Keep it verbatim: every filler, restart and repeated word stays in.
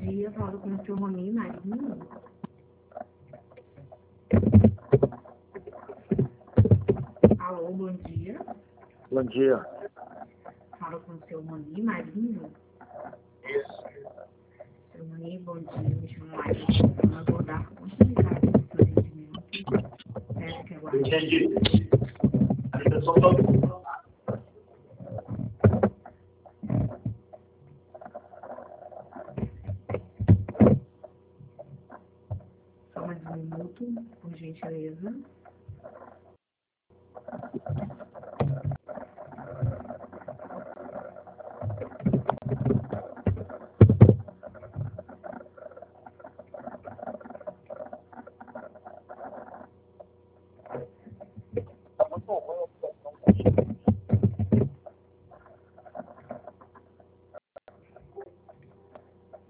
dia, falo com o seu Roninho Marinho. Alô, bom dia. Bom dia. Falo com o seu Roninho Marinho. Isso. Seu Roninho, bom dia. Me chamo Marinho. Vou abordar com facilidade esse procedimento. Peço que aguarde. Entendi. A ligação toda. Só mais um minuto, por gentileza.